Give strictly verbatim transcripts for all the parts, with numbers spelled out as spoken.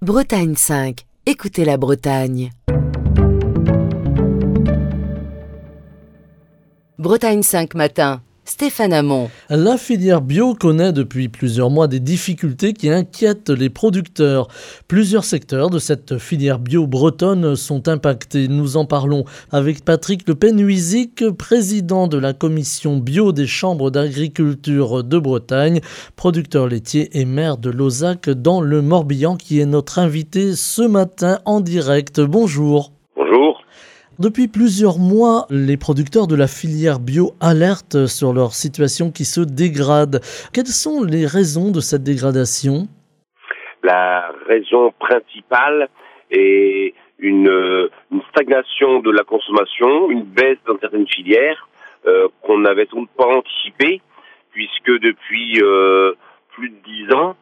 Bretagne cinq. Écoutez la Bretagne. Bretagne cinq matin. Stéphane Hamon. La filière bio connaît depuis plusieurs mois des difficultés qui inquiètent les producteurs. Plusieurs secteurs de cette filière bio bretonne sont impactés. Nous en parlons avec Patrick Le Penuisic, président de la commission bio des chambres d'agriculture de Bretagne, producteur laitier et maire de Lauzac dans le Morbihan, qui est notre invité ce matin en direct. Bonjour. Bonjour. Depuis plusieurs mois, les producteurs de la filière bio alertent sur leur situation qui se dégrade. Quelles sont les raisons de cette dégradation ? La raison principale est une, une stagnation de la consommation, une baisse dans certaines filières euh, qu'on n'avait sans doute pas anticipée, puisque depuis euh, plus de dix ans,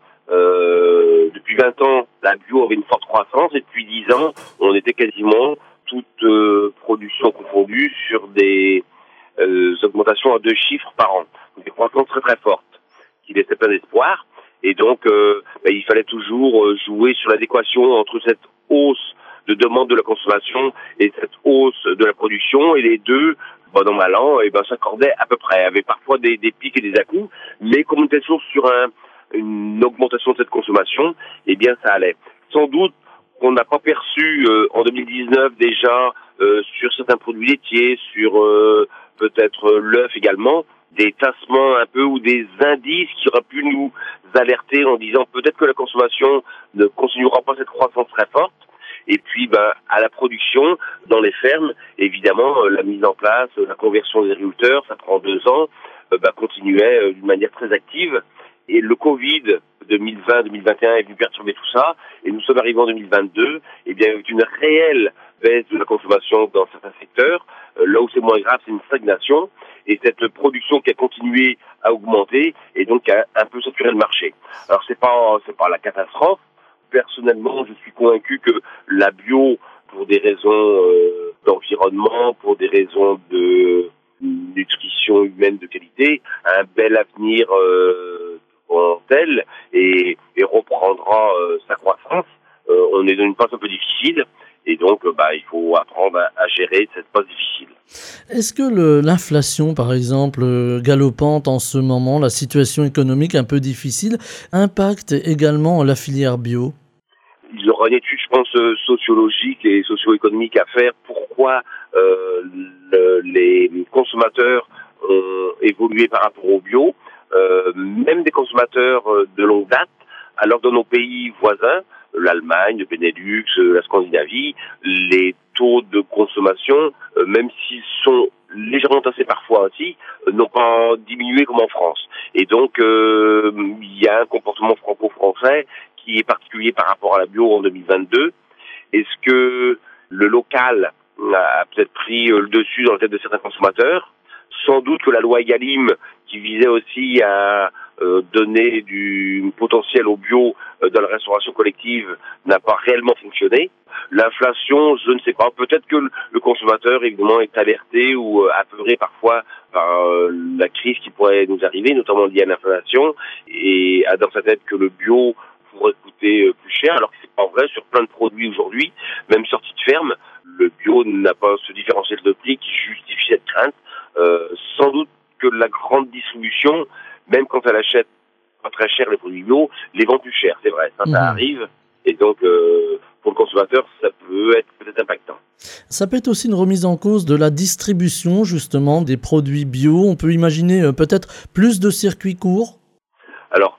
euh, depuis vingt ans, la bio avait une forte croissance, et depuis dix ans, on était quasiment toute euh, production confondue sur des euh, augmentations à deux chiffres par an. Des croissances très très fortes qui laissaient plein d'espoir. Et donc, euh, bah, il fallait toujours euh, jouer sur l'adéquation entre cette hausse de demande de la consommation et cette hausse de la production. Et les deux, bon an mal an, et ben, s'accordaient à peu près. Il y avait parfois des, des pics et des à-coups, mais comme on était toujours sur un, une augmentation de cette consommation, eh bien ça allait. Sans doute qu'on n'a pas perçu euh, en deux mille dix-neuf déjà euh, sur certains produits laitiers, sur euh, peut-être euh, l'œuf également, des tassements un peu ou des indices qui auraient pu nous alerter en disant peut-être que la consommation ne continuera pas cette croissance très forte. Et puis ben, à la production, dans les fermes, évidemment, euh, la mise en place, euh, la conversion des agriculteurs, ça prend deux ans, euh, ben, continuait euh, d'une manière très active. Et le Covid deux mille vingt deux mille vingt et un est venu perturber tout ça, et nous sommes arrivés en deux mille vingt-deux, et bien avec une réelle baisse de la consommation dans certains secteurs. Euh, là où c'est moins grave, c'est une stagnation, et cette production qui a continué à augmenter, et donc a un peu saturé le marché. Alors c'est pas c'est pas la catastrophe. Personnellement, je suis convaincu que la bio, pour des raisons euh, d'environnement, pour des raisons de nutrition humaine de qualité, a un bel avenir euh, en tel et, et reprendra euh, sa croissance. Euh, on est dans une phase un peu difficile et donc euh, bah, il faut apprendre à, à gérer cette phase difficile. Est-ce que le, l'inflation, par exemple, galopante en ce moment, la situation économique un peu difficile, impacte également la filière bio ? Il y aura une étude, je pense, sociologique et socio-économique à faire. Pourquoi euh, le, les consommateurs ont évolué par rapport au bio, euh, même des consommateurs de longue date, alors dans nos pays voisins, l'Allemagne, le Benelux, la Scandinavie, les taux de consommation, euh, même s'ils sont légèrement tassés parfois aussi, euh, n'ont pas diminué comme en France. Et donc, euh, il y a un comportement franco-français qui est particulier par rapport à la bio en deux mille vingt-deux. Est-ce que le local a peut-être pris le dessus dans la tête de certains consommateurs ? Sans doute que la loi Egalim, qui visait aussi à euh, donner du potentiel au bio euh, dans la restauration collective, n'a pas réellement fonctionné. L'inflation, je ne sais pas. Peut-être que le consommateur, évidemment, est alerté ou euh, apeuré parfois par euh, la crise qui pourrait nous arriver, notamment liée à l'inflation, et a dans sa tête que le bio pourrait coûter plus cher, alors que c'est pas vrai sur plein de produits aujourd'hui, même sortis de ferme, le bio n'a pas ce différentiel de prix qui justifie cette crainte. Euh, sans doute que la grande distribution, même quand elle achète pas très cher les produits bio, les vend plus cher, c'est vrai, ça, mmh. ça arrive, et donc euh, pour le consommateur, ça peut être peut-être impactant. Ça peut être aussi une remise en cause de la distribution, justement, des produits bio. On peut imaginer euh, peut-être plus de circuits courts. Alors,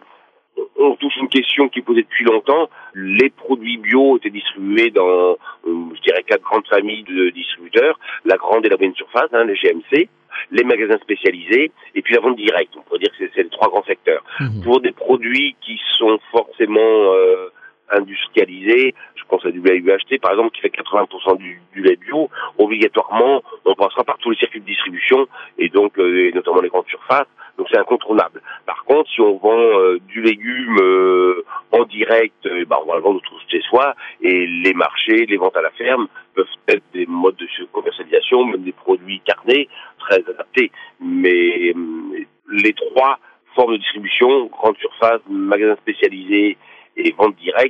on touche une question qui est posée depuis longtemps. Les produits bio étaient distribués dans, je dirais, quatre grandes familles de distributeurs. La grande et la moyenne surface, hein, les G M C, les magasins spécialisés, et puis la vente directe. On pourrait dire que c'est, c'est les trois grands secteurs. Mmh. Pour des produits qui sont forcément euh, industrialisés, je pense à du lait U H T, par exemple, qui fait quatre-vingts pour cent du, du lait bio, obligatoirement, on passera par tous les circuits de distribution, et donc, euh, et notamment les grandes surfaces. Donc c'est incontournable. Par contre, si on vend euh, du légume euh, en direct, euh, bah, on va le vendre chez soi, et les marchés, les ventes à la ferme peuvent être des modes de commercialisation, même des produits carnés très adaptés. Mais euh, les trois formes de distribution, grande surface, magasins spécialisés et vente directe,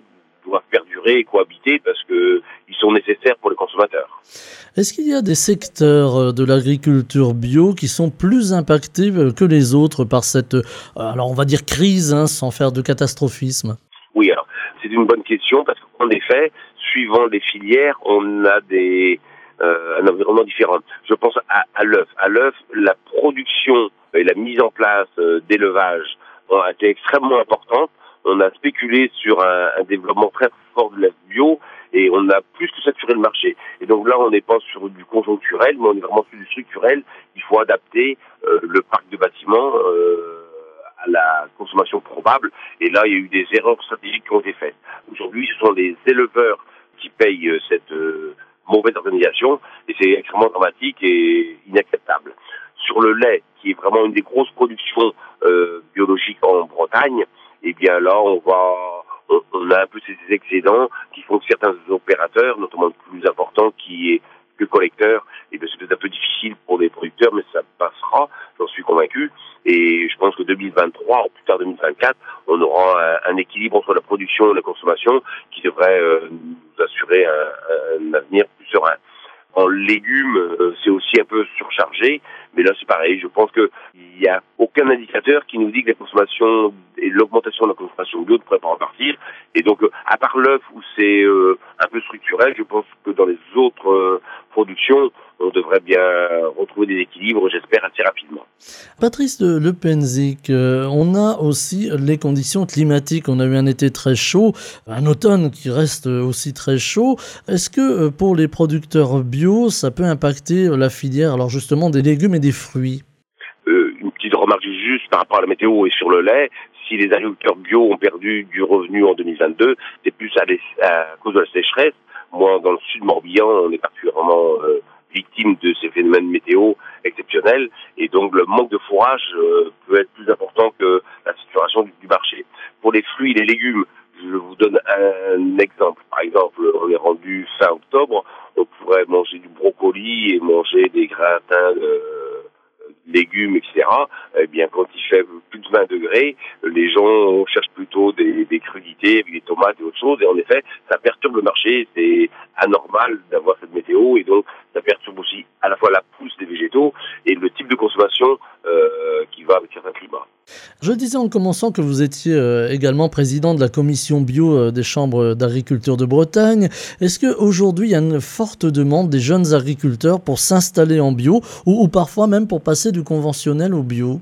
doivent perdurer et cohabiter parce que ils sont nécessaires pour les consommateurs. Est-ce qu'il y a des secteurs de l'agriculture bio qui sont plus impactés que les autres par cette, alors on va dire crise, hein, sans faire de catastrophisme? Oui, alors c'est une bonne question parce qu'en effet, suivant les filières, on a des euh, un environnement différent. Je pense à, à l'œuf. À l'œuf, la production et la mise en place euh, d'élevage ont été extrêmement importantes. On a spéculé sur un, un développement très fort de l'œuf bio et on a plus que saturé le marché. Et donc là, on n'est pas sur du conjoncturel, mais on est vraiment sur du structurel. Il faut adapter euh, le parc de bâtiments euh, à la consommation probable. Et là, il y a eu des erreurs stratégiques qui ont été faites. Aujourd'hui, ce sont les éleveurs qui payent euh, cette euh, mauvaise organisation et c'est extrêmement dramatique et inacceptable. Sur le lait, qui est vraiment une des grosses productions euh, biologiques en Bretagne, eh bien là, on va... On, on a un peu ces excédents qui font que certains opérateurs, notamment le plus important qui est le collecteur, et bien c'est peut-être un peu difficile pour les producteurs, mais ça passera, j'en suis convaincu. Et je pense que deux mille vingt-trois, ou plus tard deux mille vingt-quatre, on aura un, un équilibre entre la production et la consommation qui devrait euh, nous assurer un, un avenir plus serein. En légumes, euh, c'est aussi un peu surchargé, mais là c'est pareil. Je pense qu'il n'y a aucun indicateur qui nous dit que la consommation et l'augmentation de la consommation bio ne pourrait pas repartir. Et donc, euh, à part l'œuf où c'est euh, un peu structurel, je pense que dans les autres euh, productions, on devrait bien retrouver des équilibres, j'espère, assez rapidement. Patrice de Lepenzik, euh, on a aussi les conditions climatiques. On a eu un été très chaud, un automne qui reste aussi très chaud. Est-ce que euh, pour les producteurs bio, ça peut impacter la filière, alors justement des légumes et des fruits? Euh, une petite remarque juste par rapport à la météo et sur le lait. Si les agriculteurs bio ont perdu du revenu en deux mille vingt-deux, c'est plus à, les, à cause de la sécheresse. Moi, dans le sud Morbihan, on est particulièrement euh, victime de ces phénomènes météo exceptionnels. Et donc, le manque de fourrage euh, peut être plus important que la saturation du, du marché. Pour les fruits et les légumes, je vous donne un exemple. Par exemple, on est rendu fin octobre, on pourrait manger du brocoli et manger des gratins de légumes, et cetera. Eh bien, quand il fait plus de vingt degrés, les gens cherchent plutôt des, des crudités avec des tomates et autre chose. Et en effet, ça perturbe le marché. C'est anormal d'avoir cette météo. Et donc, ça perturbe aussi à la fois la pousse des végétaux et le type de consommation euh, qui va avec certains climats. Je disais en commençant que vous étiez euh, également président de la commission bio euh, des chambres d'agriculture de Bretagne. Est-ce qu'aujourd'hui, il y a une forte demande des jeunes agriculteurs pour s'installer en bio ou, ou parfois même pour passer du conventionnel au bio?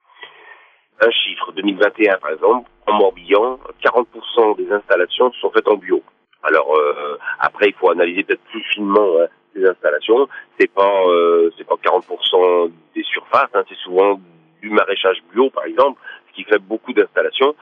Un chiffre, deux mille vingt et un par exemple, en Morbihan, quarante pour cent des installations sont faites en bio. Alors euh, après, il faut analyser peut-être plus finement hein, les installations. C'est pas euh, c'est pas quarante pour cent des surfaces, hein, c'est souvent du maraîchage bio, par exemple, ce qui fait beaucoup d'installations,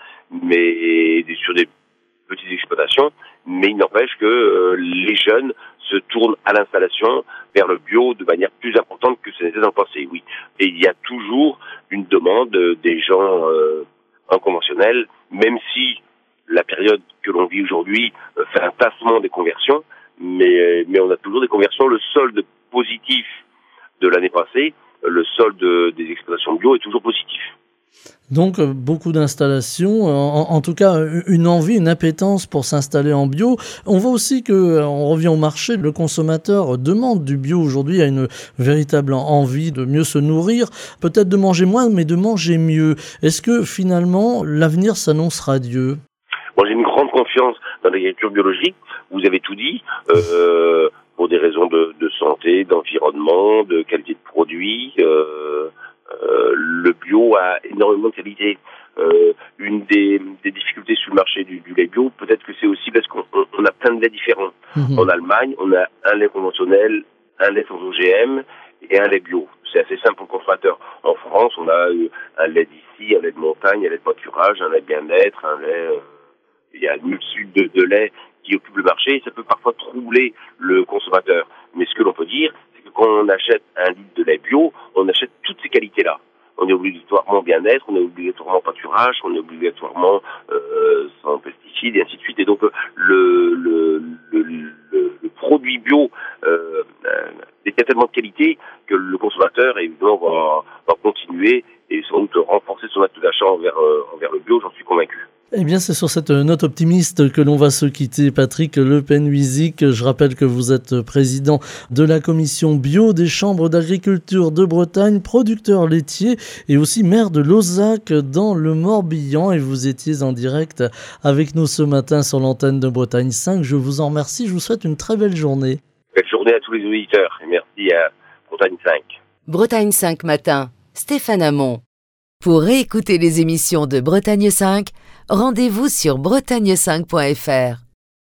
mais sur des petites exploitations. Mais il n'empêche que euh, les jeunes se tournent à l'installation vers le bio de manière plus importante que ce n'était dans le passé, oui. Et il y a toujours une demande des gens euh, inconventionnels, même si la période que l'on vit aujourd'hui euh, fait un tassement des conversions, mais, mais on a toujours des conversions. Le solde positif de l'année passée, le solde des exploitations bio est toujours positif. Donc beaucoup d'installations, en, en tout cas une envie, une appétence pour s'installer en bio. On voit aussi que, on revient au marché, le consommateur demande du bio aujourd'hui, il y a une véritable envie de mieux se nourrir, peut-être de manger moins, mais de manger mieux. Est-ce que finalement l'avenir s'annonce radieux? Moi j'ai une grande confiance dans l'agriculture biologique, vous avez tout dit, euh, pour des raisons de, de santé, d'environnement, de qualité de produit. Euh, Euh, le bio a énormément de qualité. Euh, une des, des difficultés sur le marché du, du lait bio, peut-être que c'est aussi parce qu'on on, on a plein de laits différents. Mmh. En Allemagne, on a un lait conventionnel, un lait sans O G M et un lait bio. C'est assez simple pour le consommateur. En France, on a euh, un lait d'ici, un lait de montagne, un lait de pâturage, un lait bien-être, un lait... Euh, il y a une multitude de, de laits qui occupent le marché et ça peut parfois troubler le consommateur. Mais ce que l'on peut dire, c'est que quand on achète un litre de lait bio, on achète toutes ces qualités-là. On est obligatoirement bien-être, on est obligatoirement pâturage, on est obligatoirement euh, sans pesticides et ainsi de suite. Et donc le, le, le, le, le produit bio euh, euh, détient tellement de qualité que le consommateur évidemment va, va continuer et sans doute renforcer son acte d'achat envers, euh, envers le bio, j'en suis convaincu. Eh bien, c'est sur cette note optimiste que l'on va se quitter. Patrick Le Penhuizic, je rappelle que vous êtes président de la commission bio des chambres d'agriculture de Bretagne, producteur laitier et aussi maire de Lauzac dans le Morbihan. Et vous étiez en direct avec nous ce matin sur l'antenne de Bretagne cinq. Je vous en remercie. Je vous souhaite une très belle journée. Belle journée à tous les auditeurs et merci à Bretagne cinq. Bretagne cinq matin, Stéphane Hamon. Pour réécouter les émissions de Bretagne cinq, rendez-vous sur bretagne cinq point f r.